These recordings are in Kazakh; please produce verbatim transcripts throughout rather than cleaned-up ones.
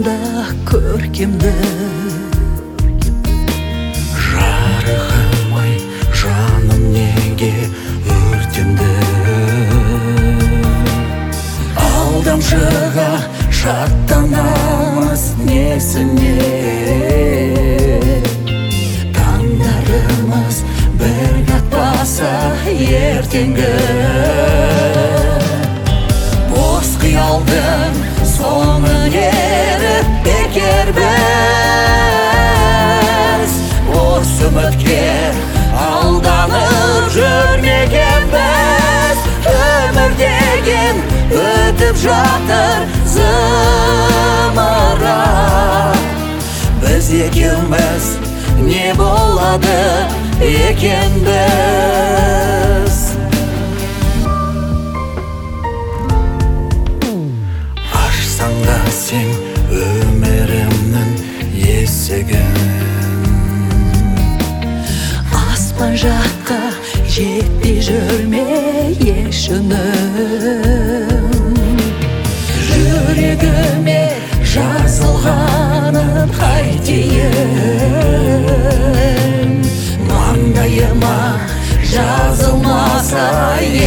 алдымда көркемді. Жарығым-ай, жаным неге өртенді? Алдамшыға шаттанамыз несіне? Таңдарымыз бір қатпаса ертеңгі. Бос қиялдың соңын еріп бекер біз. Осы үмітке алданып жүрмегенбіз. Өмір деген өтіп жатыр зымырап. Біз екеуміз не болады екен біз? Ашсаң да сен өмірімнің есігін, аспан жаққа жетпей жүрме еш үнім. Жүрегіме жазылғанын қайтейін. Маңдайыма жазылмаса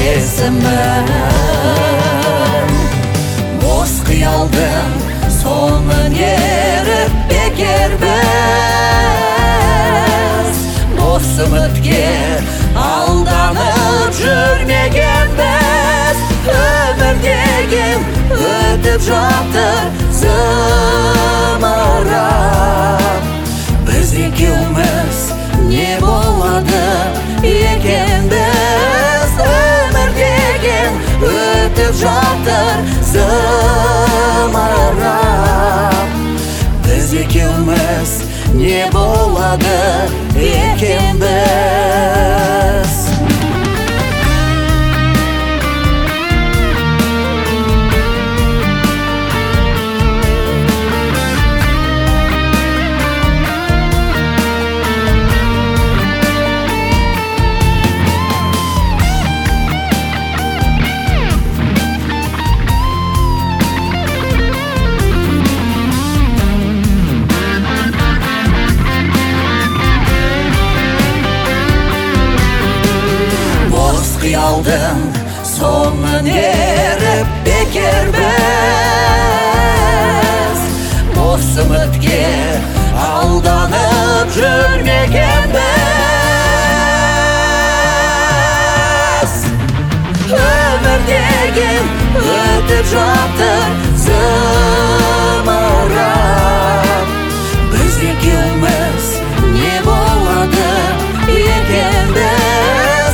есімім. Бос қиялдың соңын еріп бекер біз. Бос үмітке алданып жүрмегенбіз. Өмір деген өтіп жатыр зымырап. Біз екеуміз не болады екен біз? Өмір деген өтіп жатыр зымырап. Біз екеуміз не болады екен біз? Қиялдың соңын еріп бекер біз. Бос үмітке алданып жүрмегенбіз. Өмір деген өтіп жатыр зымырап. Біз екеуміз не болады екен біз?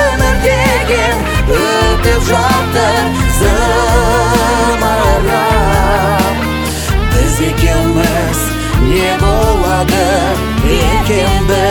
Өтіп жатыр зымырап. Біз екеуміз не болады екен біз?